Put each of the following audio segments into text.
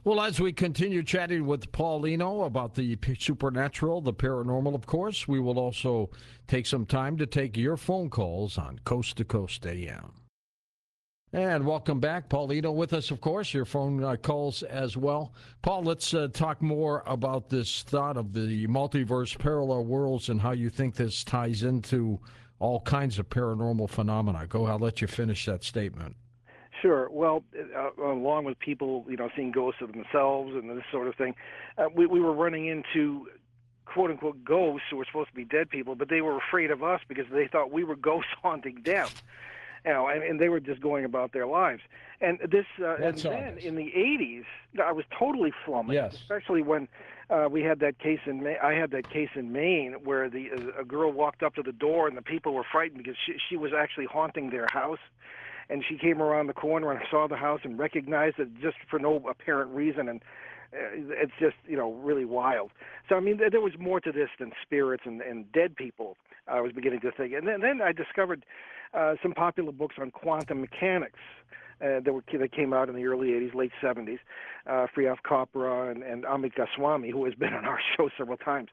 Well, as we continue chatting with Paul Eno about the supernatural, the paranormal, of course, we will also take some time to take your phone calls on Coast to Coast AM. And welcome back. Paul Eno with us, of course, your phone calls as well. Paul, let's talk more about this thought of the multiverse, parallel worlds, and how you think this ties into all kinds of paranormal phenomena. Go ahead, I'll let you finish that statement. Sure. Well, along with people, seeing ghosts of themselves and this sort of thing, we were running into quote unquote ghosts who were supposed to be dead people, but they were afraid of us because they thought we were ghosts haunting them. And they were just going about their lives. And this, and then in the '80s, I was totally flummoxed, yes. Especially when we had that case in I had that case in Maine where a girl walked up to the door and the people were frightened because she was actually haunting their house. And she came around the corner and saw the house and recognized it just for no apparent reason. And it's just, really wild. So, I mean, there was more to this than spirits and dead people, I was beginning to think. And then I discovered some popular books on quantum mechanics that came out in the early 80s, late 70s. Sriyav Chopra and Amit Goswami, who has been on our show several times,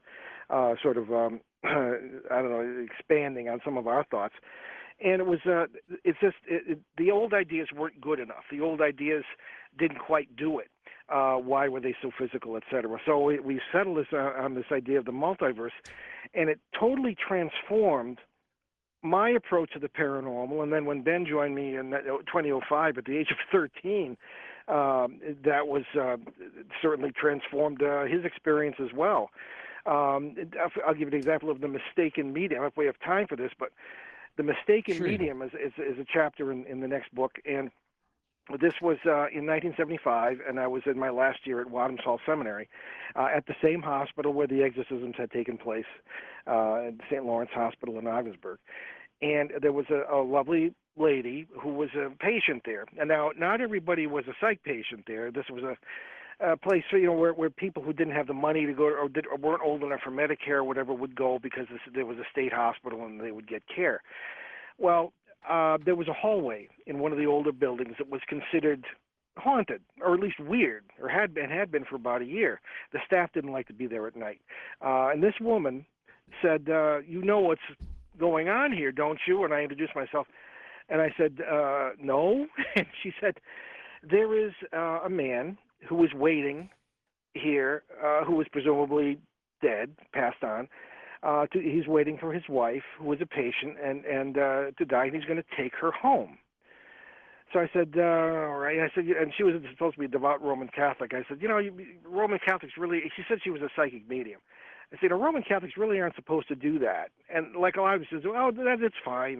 expanding on some of our thoughts. And it was, the old ideas weren't good enough. The old ideas didn't quite do it. Why were they so physical, et cetera? So we settled this on this idea of the multiverse, and it totally transformed my approach to the paranormal. And then when Ben joined me in 2005 at the age of 13, that was certainly transformed his experience as well. I'll give you an example of the mistaken medium. I don't know if we have time for this, but the mistaken medium is a chapter in the next book, and this was in 1975, and I was in my last year at Wadhams Hall Seminary at the same hospital where the exorcisms had taken place, at St. Lawrence Hospital in Ogdensburg. And there was a lovely lady who was a patient there. And now, not everybody was a psych patient there. This was a place, where people who didn't have the money to go or weren't old enough for Medicare or whatever would go because there was a state hospital and they would get care. Well, there was a hallway in one of the older buildings that was considered haunted, or at least weird, or had been for about a year. The staff didn't like to be there at night. And this woman said, you know what's going on here, don't you? And I introduced myself. And I said, no. And she said, there is a man who was waiting here, who was presumably dead, passed on. He's waiting for his wife, who was a patient, and to die, and he's going to take her home. So I said, all right. I said, and she was supposed to be a devout Roman Catholic. I said, Roman Catholics really, she said she was a psychic medium. I said, Roman Catholics really aren't supposed to do that. And like a lot of them says, oh, that's fine.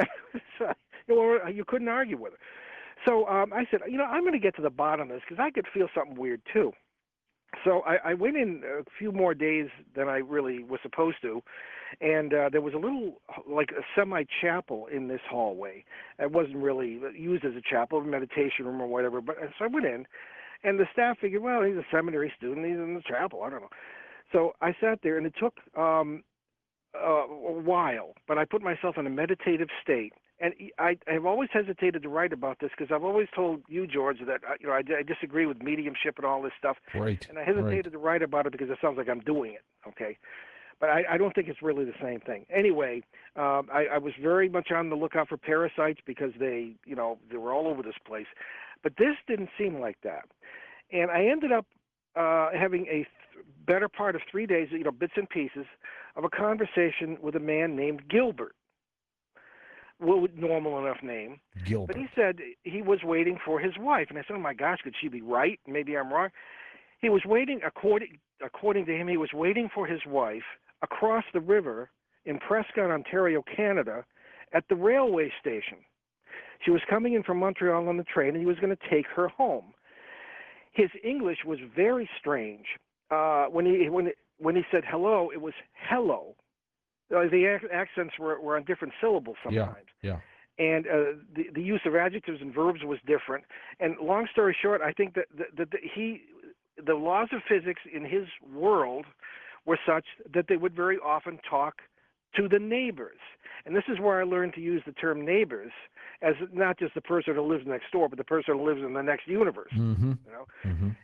You couldn't argue with her. So I said, I'm going to get to the bottom of this because I could feel something weird too. So I went in a few more days than I really was supposed to, and there was a little, like a semi-chapel in this hallway. It wasn't really used as a chapel, a meditation room or whatever, but so I went in, and the staff figured, well, he's a seminary student, he's in the chapel, I don't know. So I sat there, and it took a while, but I put myself in a meditative state. And I've always hesitated to write about this because I've always told you, George, that I disagree with mediumship and all this stuff. Right. And I hesitated to write about it because it sounds like I'm doing it. Okay. But I don't think it's really the same thing. Anyway, I was very much on the lookout for parasites because they were all over this place. But this didn't seem like that. And I ended up having a better part of 3 days, bits and pieces of a conversation with a man named Gilbert. Normal enough name. Gilbert. But he said he was waiting for his wife. And I said, oh, my gosh, could she be right? Maybe I'm wrong. He was waiting, according to him, he was waiting for his wife across the river in Prescott, Ontario, Canada, at the railway station. She was coming in from Montreal on the train, and he was going to take her home. His English was very strange. When he said hello, it was hello. The accents were on different syllables sometimes. Yeah. And the use of adjectives and verbs was different. And long story short, I think that the laws of physics in his world were such that they would very often talk to the neighbors. And this is where I learned to use the term neighbors as not just the person who lives next door, but the person who lives in the next universe. Mm-hmm. And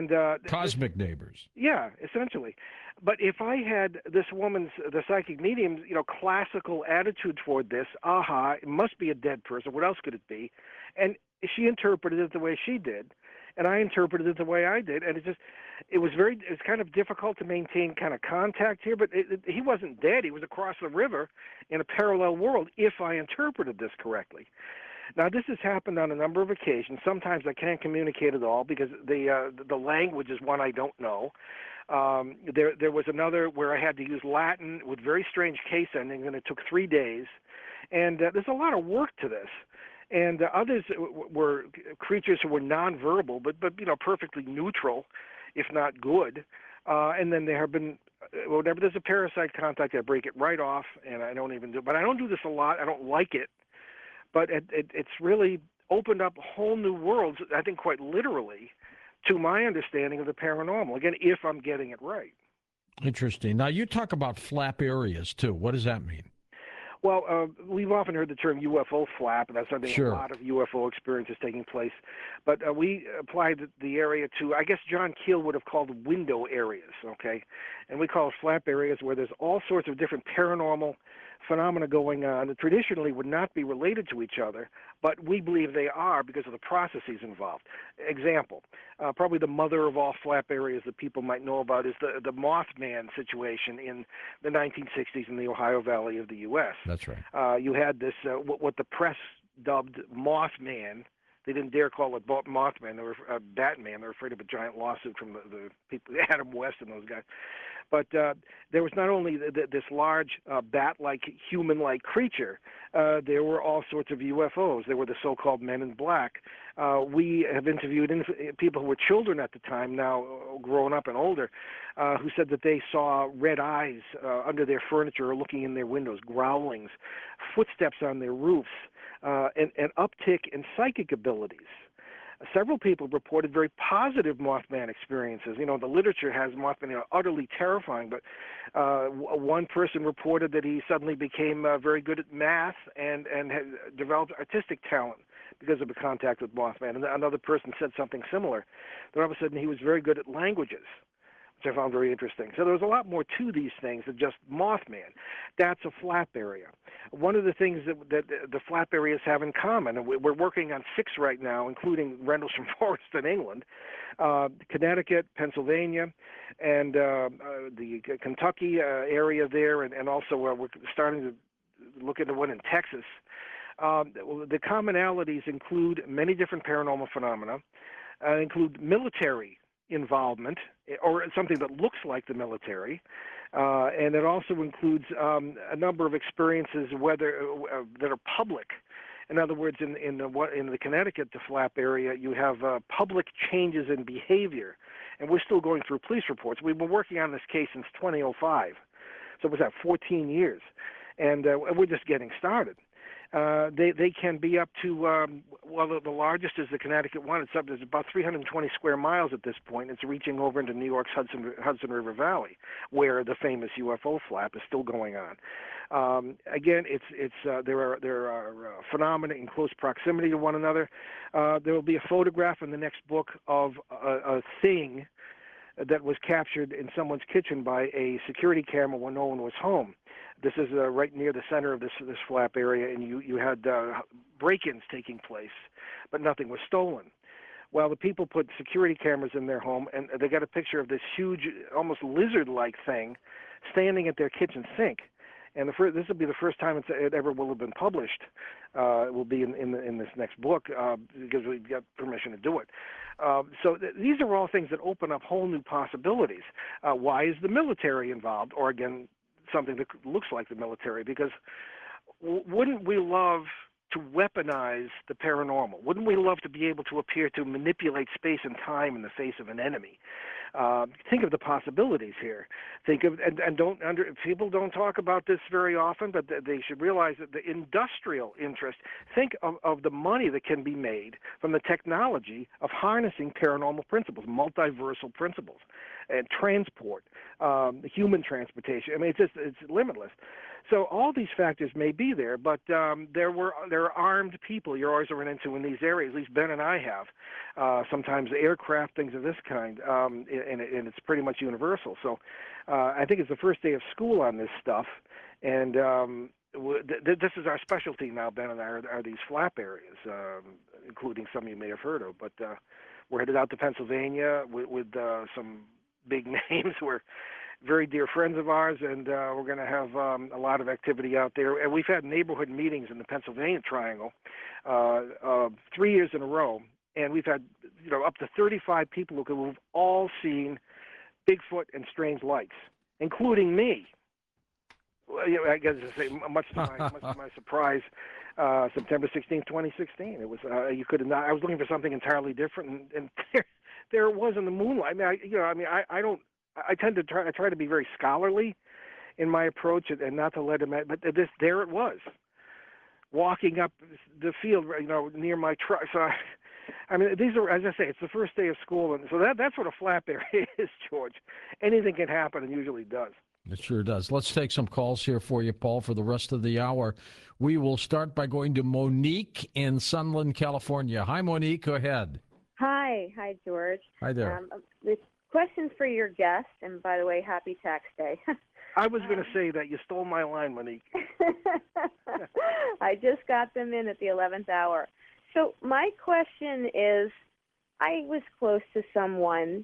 And Cosmic neighbors. yeah, essentially. But if I had this woman's, the psychic medium's, classical attitude toward this, aha, it must be a dead person. What else could it be? And she interpreted it the way she did, and I interpreted it the way I did, and it was kind of difficult to maintain kind of contact here. But he wasn't dead; he was across the river in a parallel world. If I interpreted this correctly. Now, this has happened on a number of occasions. Sometimes I can't communicate at all because the language is one I don't know. There was another where I had to use Latin with very strange case endings, and it took 3 days. And there's a lot of work to this. And others were creatures who were nonverbal, but perfectly neutral, if not good. And then there have been, whenever there's a parasite contact, I break it right off, and I don't even do. But I don't do this a lot. I don't like it. But it's really opened up whole new worlds, I think quite literally, to my understanding of the paranormal. Again, if I'm getting it right. Interesting. Now, you talk about flap areas, too. What does that mean? Well, we've often heard the term UFO flap, and that's something Sure. a lot of UFO experiences taking place. But we applied the area to, I guess John Keel would have called window areas, okay? And we call it flap areas where there's all sorts of different paranormal phenomena going on that traditionally would not be related to each other, but we believe they are because of the processes involved. Example, probably the mother of all flap areas that people might know about is the Mothman situation in the 1960s in the Ohio Valley of the U.S. That's right. You had this, what the press dubbed Mothman. They didn't dare call it Mothman. They were Batman. They were afraid of a giant lawsuit from the people, Adam West and those guys. But there was not only this large bat-like, human-like creature, there were all sorts of UFOs. There were the so-called Men in Black. We have interviewed people who were children at the time, now grown up and older, who said that they saw red eyes under their furniture or looking in their windows, growlings, footsteps on their roofs, an uptick in psychic abilities. Several people reported very positive Mothman experiences. The literature has Mothman utterly terrifying, but one person reported that he suddenly became very good at math and had developed artistic talent because of a contact with Mothman. And another person said something similar. Then all of a sudden he was very good at languages, which I found very interesting. So there was a lot more to these things than just Mothman. That's a flap area. One of the things that the flap areas have in common, and we're working on 6 right now, including Rendlesham Forest in England, Connecticut, Pennsylvania, and the Kentucky area there, and also we're starting to look into one in Texas. The commonalities include many different paranormal phenomena, include military involvement, or something that looks like the military, and it also includes a number of experiences, whether that are public. In other words, in the Connecticut, the flap area, you have public changes in behavior, and we're still going through police reports. We've been working on this case since 2005, so it was 14 years, and we're just getting started. They can be up to, the largest is the Connecticut one. It's about 320 square miles at this point. It's reaching over into New York's Hudson River Valley, where the famous UFO flap is still going on. Again, there are phenomena in close proximity to one another. There will be a photograph in the next book of a thing that was captured in someone's kitchen by a security camera when no one was home. This is right near the center of this flap area, and you had break-ins taking place, but nothing was stolen. Well, the people put security cameras in their home, and they got a picture of this huge, almost lizard-like thing standing at their kitchen sink. And this will be the first time it ever will have been published. It will be in this next book because we got permission to do it. So these are all things that open up whole new possibilities. Why is the military involved? Or again, something that looks like the military? Because wouldn't we love to weaponize the paranormal? Wouldn't we love to be able to appear to manipulate space and time in the face of an enemy? Think of the possibilities here. Think of people don't talk about this very often, but they should realize that the industrial interest. Think of the money that can be made from the technology of harnessing paranormal principles, multiversal principles, and transport, human transportation. I mean, it's limitless. So all these factors may be there, but there are armed people you always run into in these areas. At least Ben and I have. Sometimes aircraft, things of this kind, and it's pretty much universal. So I think it's the first day of school on this stuff, and this is our specialty now. Ben and I are these flap areas, including some you may have heard of. But we're headed out to Pennsylvania with some big names. We're very dear friends of ours, and we're going to have a lot of activity out there. And we've had neighborhood meetings in the Pennsylvania Triangle 3 years in a row, and we've had up to 35 people who've all seen Bigfoot and strange lights, including me. Well, I guess to say, much to my surprise, September 16th, 2016. It was you could have not. I was looking for something entirely different, and there it was in the moonlight. I don't. I tend to try to be very scholarly in my approach and not to let him. But there it was, walking up the field, near my truck. So, these are, as I say, it's the first day of school, and so that's what a flap area is, George. Anything can happen, and usually does. It sure does. Let's take some calls here for you, Paul, for the rest of the hour. We will start by going to Monique in Sunland, California. Hi, Monique. Go ahead. Hi, George. Hi there. This question for your guest, and by the way, happy tax day. I was going to say that. You stole my line, Monique. I just got them in at the 11th hour. So my question is, I was close to someone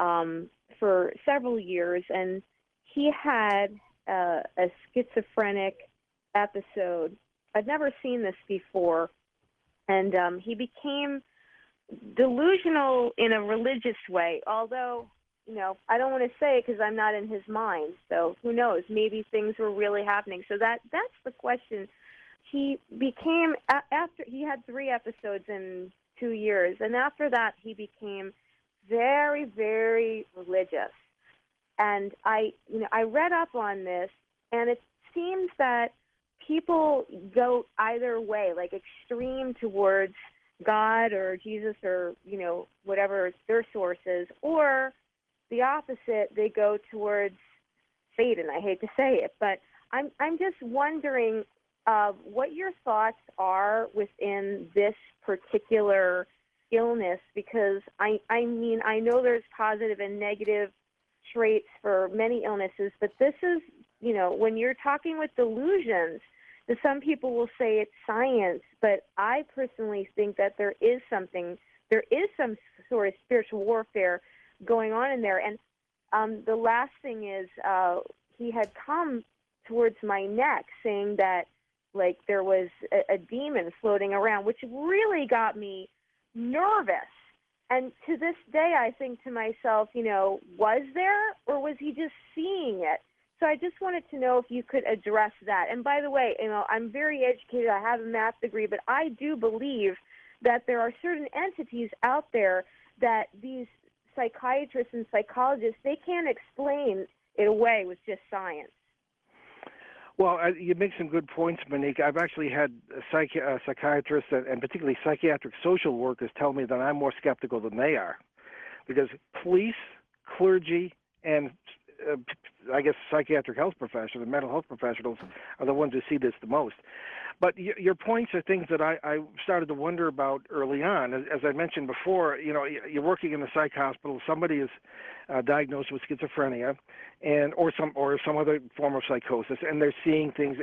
for several years, and he had a schizophrenic episode. I'd never seen this before, and he became delusional in a religious way, although, I don't want to say it because I'm not in his mind, so who knows, maybe things were really happening. So that's the question. He became, after he had 3 episodes in 2 years, and after that he became very, very religious. And I read up on this, and it seems that people go either way, like extreme towards God or Jesus or, whatever their source is, or the opposite, they go towards Satan. I hate to say it, but I'm just wondering what your thoughts are within this particular illness, because I know there's positive and negative traits for many illnesses, but this is, when you're talking with delusions, some people will say it's science, but I personally think that there is some sort of spiritual warfare going on in there. And the last thing is he had come towards my neck saying that, like, there was a demon floating around, which really got me nervous. And to this day, I think to myself, was there, or was he just seeing it? So I just wanted to know if you could address that. And by the way, I'm very educated. I have a math degree, but I do believe that there are certain entities out there that these psychiatrists and psychologists, they can't explain it away with just science. Well, you make some good points, Monique. I've actually had psychiatrists and particularly psychiatric social workers tell me that I'm more skeptical than they are, because police, clergy, and I guess psychiatric health professionals, mental health professionals are the ones who see this the most. But your points are things that I started to wonder about early on. As I mentioned before, you're working in a psych hospital. Somebody is diagnosed with schizophrenia, or some other form of psychosis, and they're seeing things.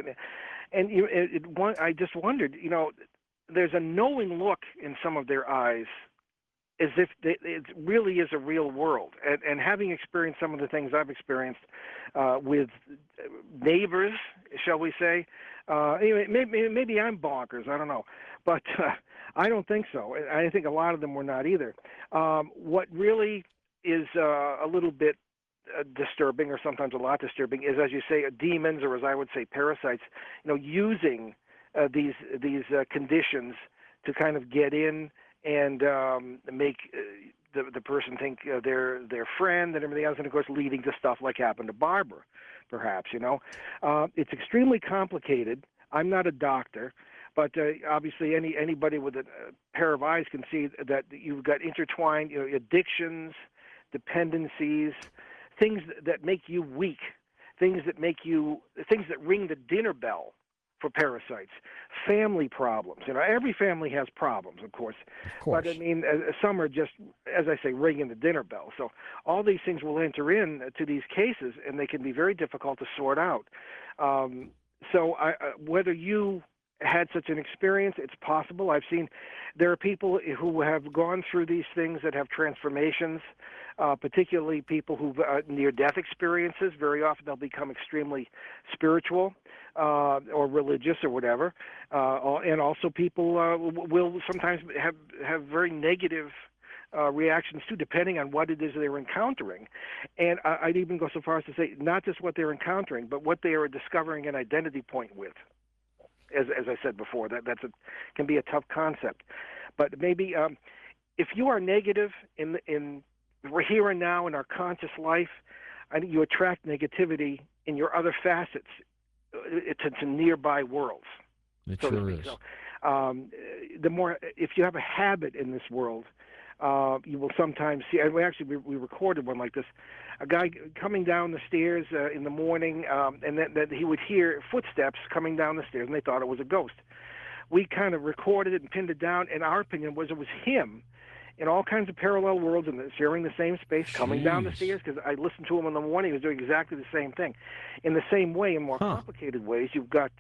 I just wondered, there's a knowing look in some of their eyes, as if it really is a real world. And having experienced some of the things I've experienced with neighbors, shall we say, maybe I'm bonkers, I don't know. But I don't think so. I think a lot of them were not either. What really is a little bit disturbing, or sometimes a lot disturbing, is, as you say, demons, or as I would say, parasites, using these conditions to kind of get in and make the person think they're their friend and everything else, and of course leading to stuff like happened to Barbara, perhaps. It's extremely complicated. I'm not a doctor, but obviously anybody with a pair of eyes can see that you've got intertwined, addictions, dependencies, things that make you weak, things that ring the dinner bell for parasites, family problems. Every family has problems, of course. Of course. But I mean, some are just, as I say, ringing the dinner bell. So all these things will enter in to these cases, and they can be very difficult to sort out. Whether you had such an experience, it's possible. I've seen there are people who have gone through these things that have transformations, particularly people who've near-death experiences. Very often they'll become extremely spiritual or religious or whatever. And also people will sometimes have very negative reactions too, depending on what it is they're encountering. And I'd even go so far as to say not just what they're encountering, but what they are discovering an identity point with. As I said before, can be a tough concept. But maybe if you are negative in we're here and now in our conscious life, I think you attract negativity in your other facets to nearby worlds. It sure is. So, the more, if you have a habit in this world, you will sometimes see. And we recorded one like this. A guy coming down the stairs in the morning, and that he would hear footsteps coming down the stairs, and they thought it was a ghost. We kind of recorded it and pinned it down, and our opinion was it was him in all kinds of parallel worlds and sharing the same space, coming down the stairs, because I listened to him in the morning. He was doing exactly the same thing. In the same way, in more complicated ways, you've got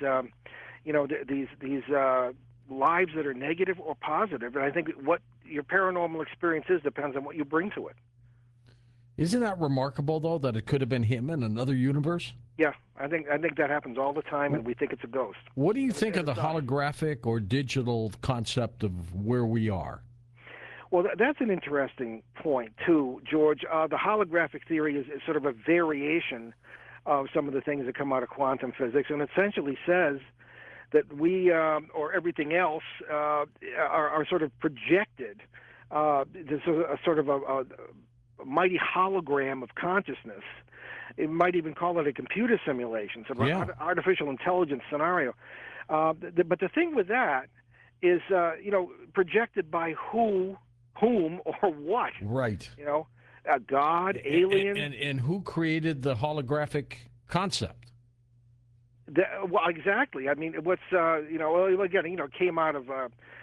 these lives that are negative or positive, and I think what your paranormal experience depends on what you bring to it. Isn't that remarkable, though, that it could have been him in another universe? Yeah, I think that happens all the time, and we think it's a ghost. What do you think of the holographic or digital concept of where we are? Well, that's an interesting point, too, George. The holographic theory is sort of a variation of some of the things that come out of quantum physics, and essentially says that we, or everything else, are sort of projected. There's a sort of a mighty hologram of consciousness. It might even call it a computer simulation, sort of an artificial intelligence scenario. But the thing with that is, projected by whom or what? Right. God, aliens. And who created the holographic concept? Well, exactly. I mean, what's again, it came out of.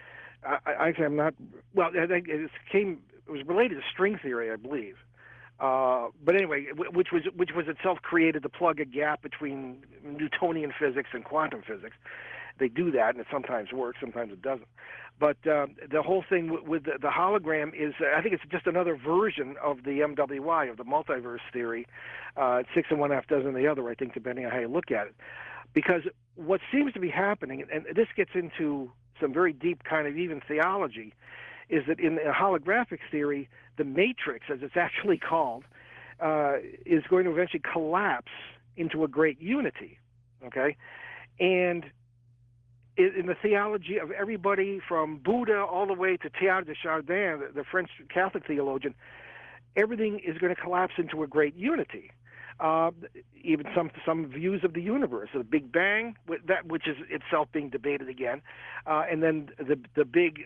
I'm not. Well, I think it was related to string theory, I believe. But anyway, which was itself created to plug a gap between Newtonian physics and quantum physics. They do that, and it sometimes works, sometimes it doesn't. But the whole thing with the hologram is, I think it's just another version of the MWI, of the multiverse theory. It's 6 and 1/2 dozen the other, I think, depending on how you look at it. Because what seems to be happening, and this gets into some very deep kind of even theology, is that in the holographic theory, the matrix, as it's actually called, is going to eventually collapse into a great unity, okay? And in the theology of everybody from Buddha all the way to Teilhard de Chardin, the French Catholic theologian, everything is going to collapse into a great unity. Even some views of the universe, the Big Bang, which is itself being debated again, and then the big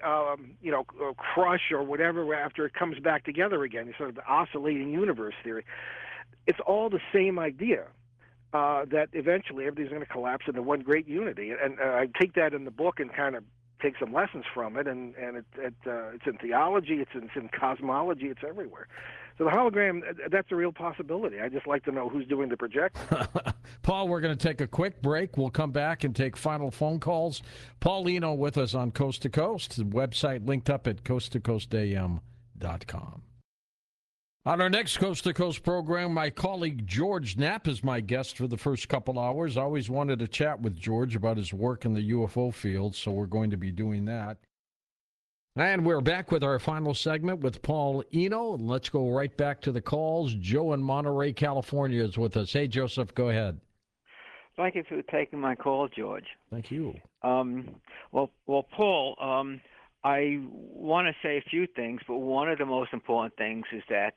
crush or whatever after it comes back together again, sort of the oscillating universe theory. It's all the same idea. That eventually everything's going to collapse into one great unity, and I take that in the book and kind of take some lessons from it, and it's in theology, it's in cosmology, it's everywhere. So the hologram, that's a real possibility. I just like to know who's doing the projecting. Paul, we're going to take a quick break. We'll come back and take final phone calls. Paul Eno with us on Coast to Coast. The website linked up at coasttocoastam.com. On our next Coast to Coast program, my colleague George Knapp is my guest for the first couple hours. I always wanted to chat with George about his work in the UFO field, so we're going to be doing that. And we're back with our final segment with Paul Eno. Let's go right back to the calls. Joe in Monterey, California is with us. Hey, Joseph, go ahead. Thank you for taking my call, George. Thank you. Well, Paul, I want to say a few things, but one of the most important things is that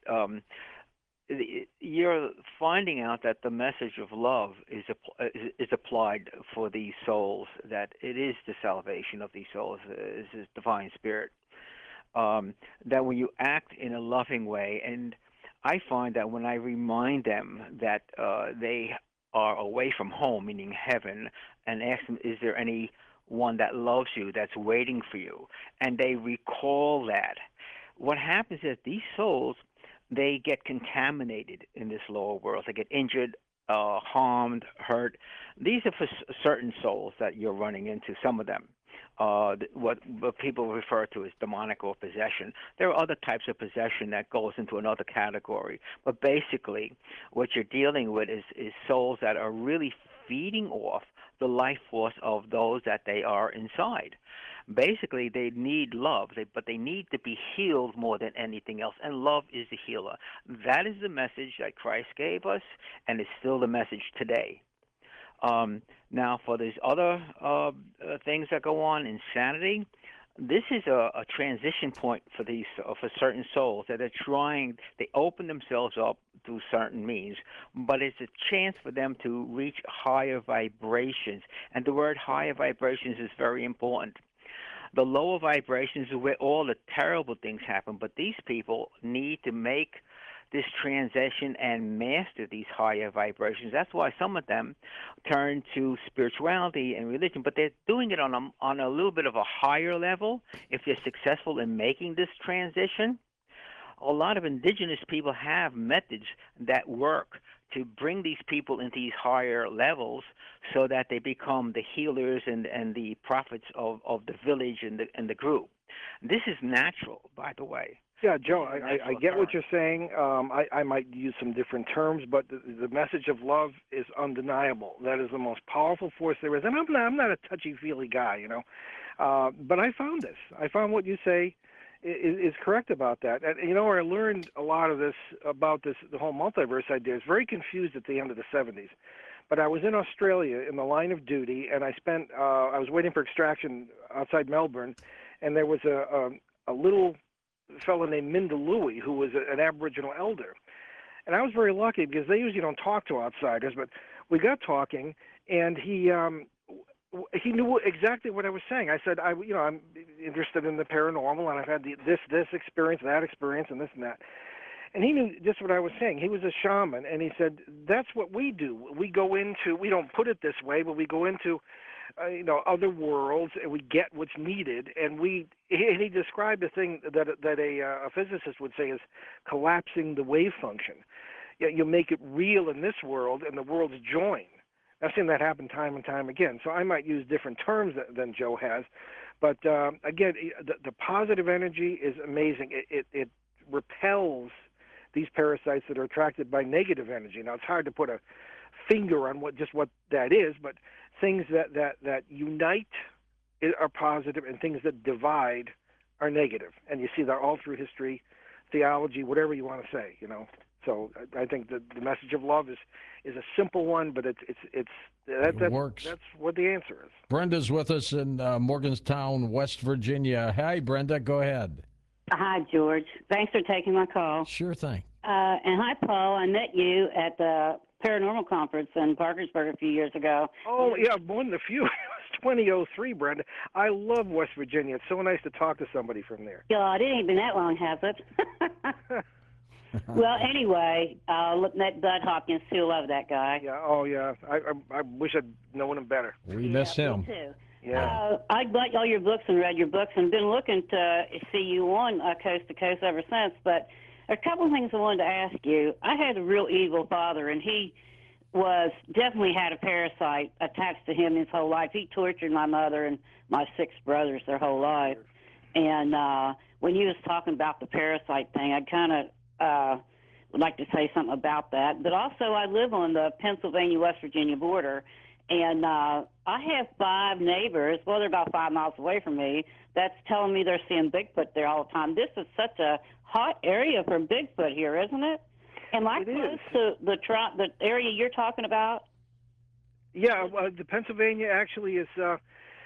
you're finding out that the message of love is applied for these souls, that it is the salvation of these souls, is this divine spirit, that when you act in a loving way, and I find that when I remind them that they are away from home, meaning heaven, and ask them, is there anyone that loves you, that's waiting for you? And they recall that. What happens is these souls, they get contaminated in this lower world. They get injured, harmed, hurt. These are for certain souls that you're running into, some of them. What people refer to as demonic or possession. There are other types of possession that goes into another category. But basically, what you're dealing with is souls that are really feeding off the life force of those that they are inside. Basically, they need love, but they need to be healed more than anything else, and love is the healer. That is the message that Christ gave us, and it's still the message today. Now, for these other things that go on, insanity, this is a transition point for these for certain souls that are trying. They open themselves up through certain means, but it's a chance for them to reach higher vibrations. And the word higher vibrations is very important. The lower vibrations is where all the terrible things happen, but these people need to make this transition and master these higher vibrations. That's why some of them turn to spirituality and religion, but they're doing it on a little bit of a higher level. If they're successful in making this transition, a lot of indigenous people have methods that work to bring these people into these higher levels so that they become the healers and the prophets of the village and the group. This is natural, by the way. Yeah, Joe, I get what you're saying. I might use some different terms, but the message of love is undeniable. That is the most powerful force there is. And I'm not a touchy-feely guy, you know. But I found this. I found what you say is correct about that. And, you know, I learned a lot of this about the whole multiverse idea. I was very confused at the end of the 70s. But I was in Australia in the line of duty, and I was waiting for extraction outside Melbourne, and there was a little fellow named Mindalooey who was an Aboriginal elder. And I was very lucky because they usually don't talk to outsiders, but we got talking, and he knew exactly what I was saying. I said, I'm interested in the paranormal, and I've had this experience, that experience, and this and that. And he knew just what I was saying. He was a shaman, and he said, that's what we do. We don't put it this way, but we go into other worlds, and we get what's needed. And he described a thing that a physicist would say is collapsing the wave function. You make it real in this world, and the worlds join. I've seen that happen time and time again. So I might use different terms than Joe has, but again, the positive energy is amazing. It repels these parasites that are attracted by negative energy. Now, it's hard to put a finger on what that is, but things that unite are positive, and things that divide are negative. And you see that all through history, theology, whatever you want to say, you know. So I think the message of love is a simple one, but it works. That's what the answer is. Brenda's with us in Morgantown, West Virginia. Hi, Brenda. Go ahead. Hi, George. Thanks for taking my call. Sure thing. And hi, Paul. I met you at the paranormal conference in Parkersburg a few years ago. Oh, yeah, one of the few. It was 2003, Brenda. I love West Virginia. It's so nice to talk to somebody from there. God, it ain't been that long, has it? Well, anyway, that Bud Hopkins, too, love that guy. Yeah, oh, yeah. I wish I'd known him better. We miss him. Me too. Yeah. I bought all your books and read your books and been looking to see you on Coast to Coast ever since. But a couple of things I wanted to ask you. I had a real evil father, and he definitely had a parasite attached to him his whole life. He tortured my mother and my 6 brothers their whole life. And when you was talking about the parasite thing, I kind of would like to say something about that. But also, I live on the Pennsylvania-West Virginia border, and I have 5 neighbors, well, they're about 5 miles away from me, that's telling me they're seeing Bigfoot there all the time. This is such a hot area for Bigfoot here, isn't it? Am I close to the area you're talking about? Yeah, the Pennsylvania actually is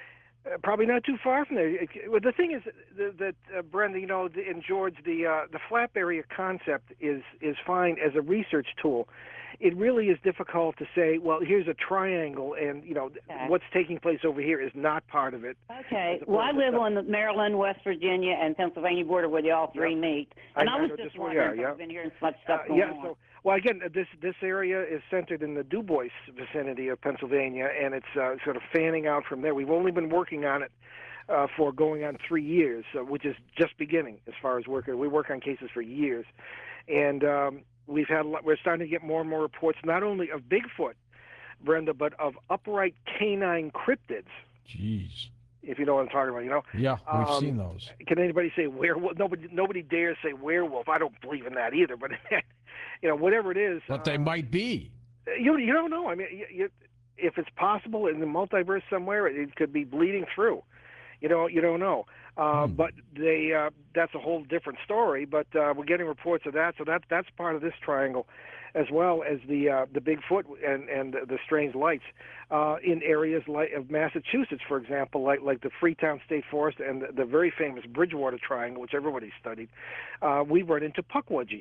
Probably not too far from there. Well, the thing is that Brenda, and George, the flap area concept is fine as a research tool. It really is difficult to say, well, here's a triangle, and what's taking place over here is not part of it. Okay. Well, I live on the Maryland, West Virginia, and Pennsylvania border where they all three meet, and I was just wondering if I've been hearing so much stuff going on. So, well, again, this area is centered in the Du Bois vicinity of Pennsylvania, and it's sort of fanning out from there. We've only been working on it for going on 3 years, which is just beginning as far as working. We work on cases for years, and we're starting to get more and more reports, not only of Bigfoot, Brenda, but of upright canine cryptids. Jeez. If you know what I'm talking about, Yeah, we've seen those. Can anybody say werewolf? Nobody dares say werewolf. I don't believe in that either. But whatever it is. But they might be. You don't know. I mean, if it's possible in the multiverse somewhere, it could be bleeding through. You don't know. But that's a whole different story. But we're getting reports of that, so that's part of this triangle, as well as the Bigfoot and the strange lights in areas of Massachusetts, for example, like the Freetown State Forest and the very famous Bridgewater Triangle, which everybody studied. We've run into puckwudgies,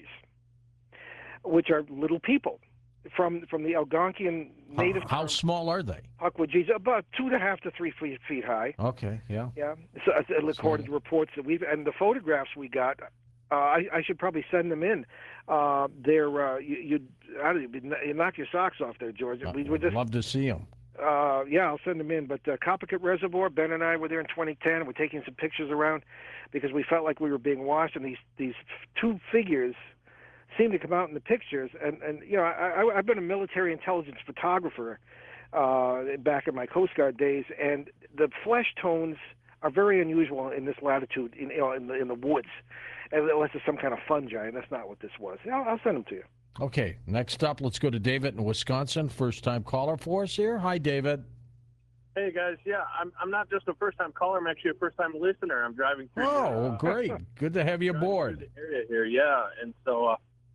which are little people from the Algonquian native. How small are they? Puckwudgies, about 2.5 to 3 feet high. Okay, yeah. Yeah, so according to reports that and the photographs we got, I should probably send them in. They're you knock your socks off there, George. I'd love to see them. Yeah, I'll send them in. But Coppercut Reservoir, Ben and I were there in 2010. We're taking some pictures around because we felt like we were being watched, and these two figures seem to come out in the pictures. And I've been a military intelligence photographer back in my Coast Guard days, and the flesh tones are very unusual in this latitude in the woods, unless it's some kind of fungi, and that's not what this was. I'll send them to you. Okay, next up, let's go to David in Wisconsin, first-time caller for us here. Hi, David. Hey, guys. Yeah, I'm not just a first-time caller. I'm actually a first-time listener. I'm driving through. Oh, great. Good to have you aboard. The area here, yeah. And so,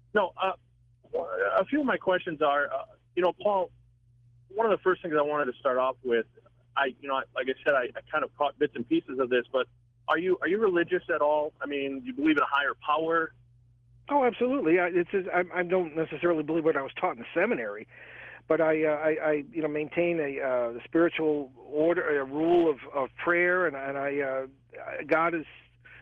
a few of my questions are, Paul, one of the first things I wanted to start off with, like I said, I kind of caught bits and pieces of this, but are you religious at all? I mean, do you believe in a higher power? Oh, absolutely. I don't necessarily believe what I was taught in the seminary, but I maintain a spiritual order, a rule of prayer, and God is,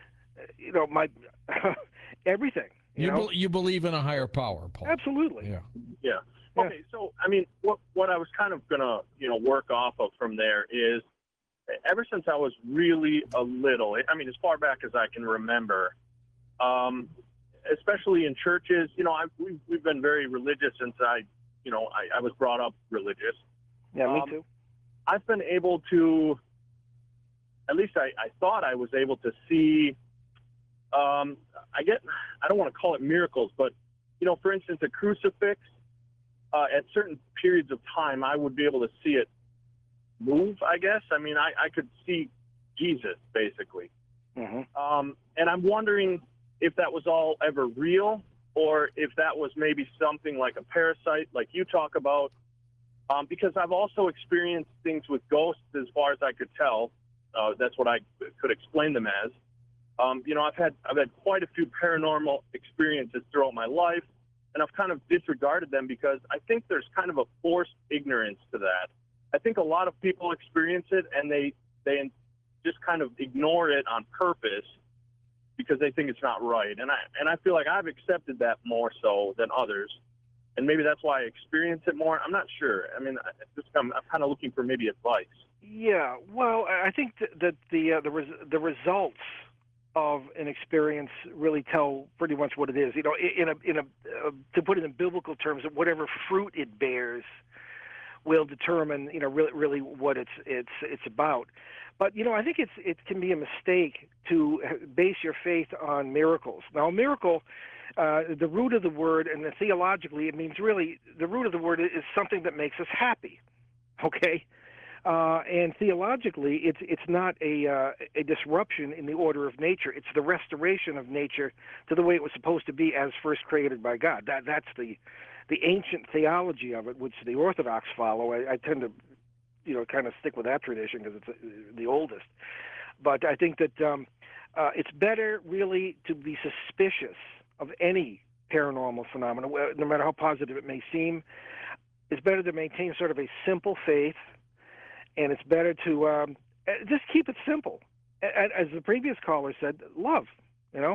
my everything. You believe in a higher power, Paul? Absolutely. Yeah. Okay, so I mean, what I was kind of gonna work off of from there is, ever since I was really a little, I mean, as far back as I can remember, especially in churches, we've been very religious since I was brought up religious. Yeah, me too. I've been able to, at least I thought I was able to see. I don't want to call it miracles, but for instance, a crucifix. At certain periods of time, I would be able to see it move, I guess. I mean, I could see Jesus, basically. Mm-hmm. And I'm wondering if that was all ever real, or if that was maybe something like a parasite, like you talk about. Because I've also experienced things with ghosts, as far as I could tell. That's what I could explain them as. I've had quite a few paranormal experiences throughout my life, and I've kind of disregarded them because I think there's kind of a forced ignorance to that. I think a lot of people experience it, and they just kind of ignore it on purpose because they think it's not right. And I feel like I've accepted that more so than others, and maybe that's why I experience it more. I'm not sure. I mean, I'm kind of looking for maybe advice. Yeah, well, I think that the results of an experience really tell pretty much what it is. To put it in biblical terms, whatever fruit it bears will determine really what it's about. But I think it can be a mistake to base your faith on miracles. Now, a miracle, the root of the word, and theologically, it means really the root of the word is something that makes us happy. Okay. And theologically, it's not a disruption in the order of nature. It's the restoration of nature to the way it was supposed to be as first created by God. That's the ancient theology of it, which the Orthodox follow. I tend to kind of stick with that tradition because it's the oldest. But I think that it's better really to be suspicious of any paranormal phenomena, no matter how positive it may seem. It's better to maintain sort of a simple faith, and it's better to just keep it simple. As the previous caller said, love. There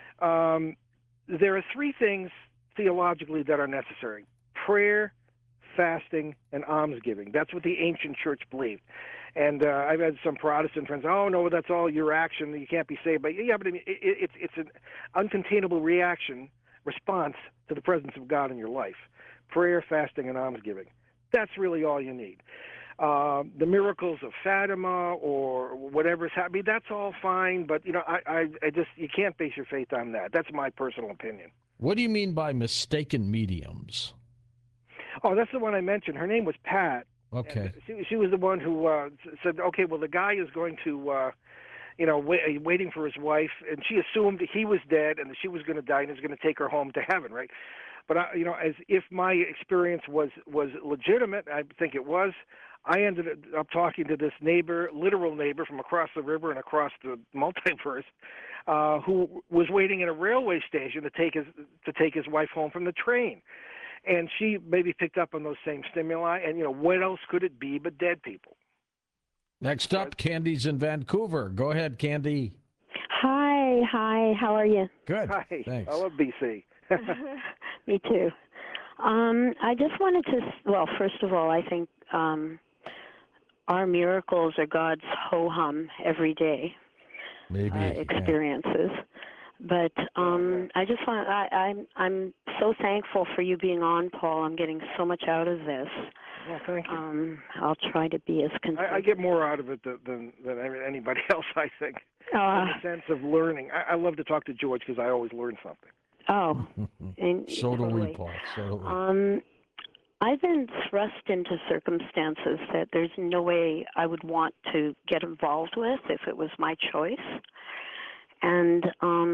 are three things theologically that are necessary: prayer, fasting, and almsgiving. That's what the ancient church believed. And I've had some Protestant friends, oh, no, that's all your action. You can't be saved. But yeah, but I mean, it's an uncontainable response to the presence of God in your life. Prayer, fasting, and almsgiving. That's really all you need. The miracles of Fatima or whatever's happening, that's all fine. But, I just, you can't base your faith on that. That's my personal opinion. What do you mean by mistaken mediums? Oh, that's the one I mentioned. Her name was Pat. Okay. She was the one who said, okay, well, the guy is going to, waiting for his wife, and she assumed he was dead and that she was going to die and he was going to take her home to heaven, right? But, as if my experience was legitimate, I think it was, I ended up talking to this literal neighbor from across the river and across the multiverse, who was waiting at a railway station to take his wife home from the train. And she maybe picked up on those same stimuli. And, what else could it be but dead people? Next up, Candy's in Vancouver. Go ahead, Candy. Hi. How are you? Good. Hi. Thanks. I love BC. Me too. I just wanted to, well, first of all, I think our miracles are God's ho-hum every day experiences. Yeah. But I just want, I'm so thankful for you being on, Paul. I'm getting so much out of this. Well, thank you. I'll try to be as consistent. I get more out of it than anybody else, I think, in the sense of learning. I love to talk to George because I always learn something. Oh. So do we, Paul. So do we. I've been thrust into circumstances that there's no way I would want to get involved with if it was my choice. And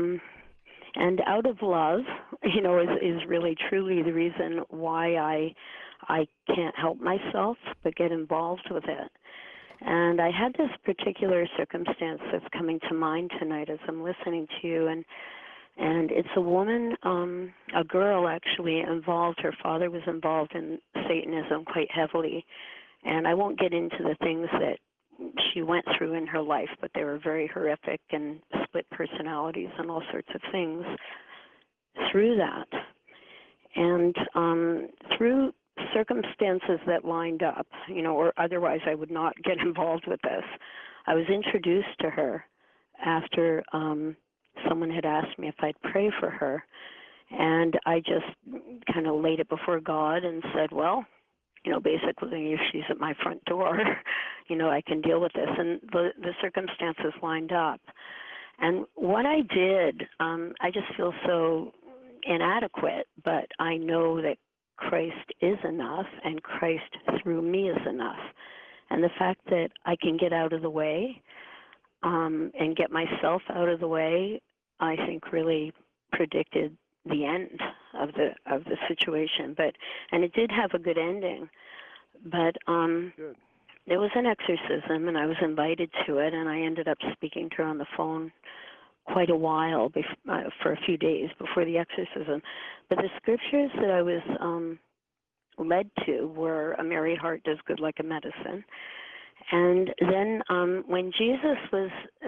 out of love, is really truly the reason why I can't help myself but get involved with it. And I had this particular circumstance that's coming to mind tonight as I'm listening to you, and it's a woman, a girl actually involved. Her father was involved in Satanism quite heavily, and I won't get into the things that she went through in her life, but they were very horrific and split personalities and all sorts of things through that. And through circumstances that lined up, or otherwise I would not get involved with this, I was introduced to her after someone had asked me if I'd pray for her. And I just kind of laid it before God and said, well, basically if she's at my front door, I can deal with this. And the circumstances lined up. And what I did, I just feel so inadequate, but I know that Christ is enough and Christ through me is enough. And the fact that I can get out of the way and get myself out of the way, I think really predicted the end of the situation. And it did have a good ending. But Good. There was an exorcism, and I was invited to it, and I ended up speaking to her on the phone quite a while, for a few days before the exorcism. But the scriptures that I was led to were, a merry heart does good like a medicine. And then when Jesus was,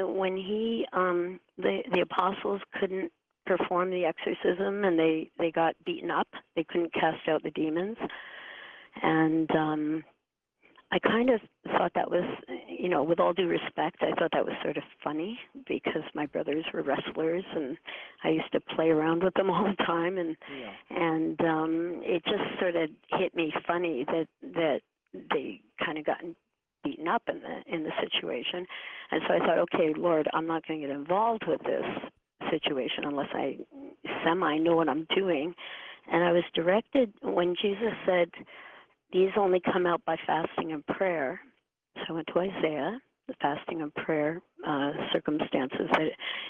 the apostles couldn't perform the exorcism, and they got beaten up. They couldn't cast out the demons. And I kind of thought that was, with all due respect, I thought that was sort of funny because my brothers were wrestlers and I used to play around with them all the time, and it just sort of hit me funny that they kind of gotten beaten up in the situation. And so I thought, okay, Lord, I'm not going to get involved with this situation unless I know what I'm doing. And I was directed when Jesus said, these only come out by fasting and prayer. So I went to Isaiah, the fasting and prayer circumstances.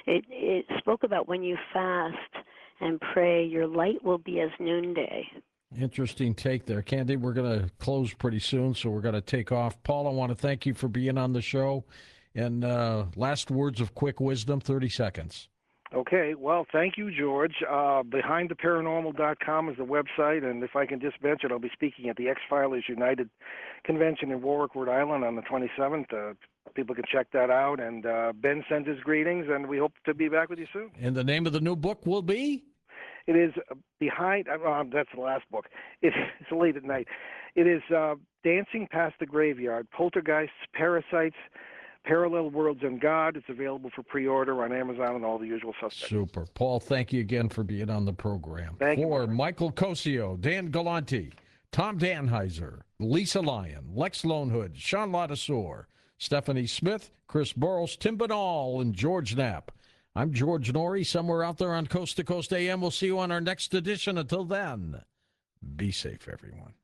It spoke about when you fast and pray, your light will be as noonday. Interesting take there, Candy. We're going to close pretty soon, so we're going to take off. Paul, I want to thank you for being on the show. And last words of quick wisdom, 30 seconds. Okay, well, thank you, George. BehindTheParanormal.com is the website, and if I can just mention, I'll be speaking at the X-Filers United Convention in Warwick, Rhode Island on the 27th. People can check that out, and Ben sends his greetings, and we hope to be back with you soon. And the name of the new book will be? It is that's the last book. It's late at night. It is Dancing Past the Graveyard, Poltergeists, Parasites, Parallel Worlds, and God. It's available for pre-order on Amazon and all the usual suspects. Super. Paul, thank you again for being on the program. Thank you. For Michael Cosio, Dan Galante, Tom Danheiser, Lisa Lyon, Lex Lonehood, Sean Ladasor, Stephanie Smith, Chris Burrows, Tim Banal, and George Knapp. I'm George Norrie, somewhere out there on Coast to Coast AM. We'll see you on our next edition. Until then, be safe, everyone.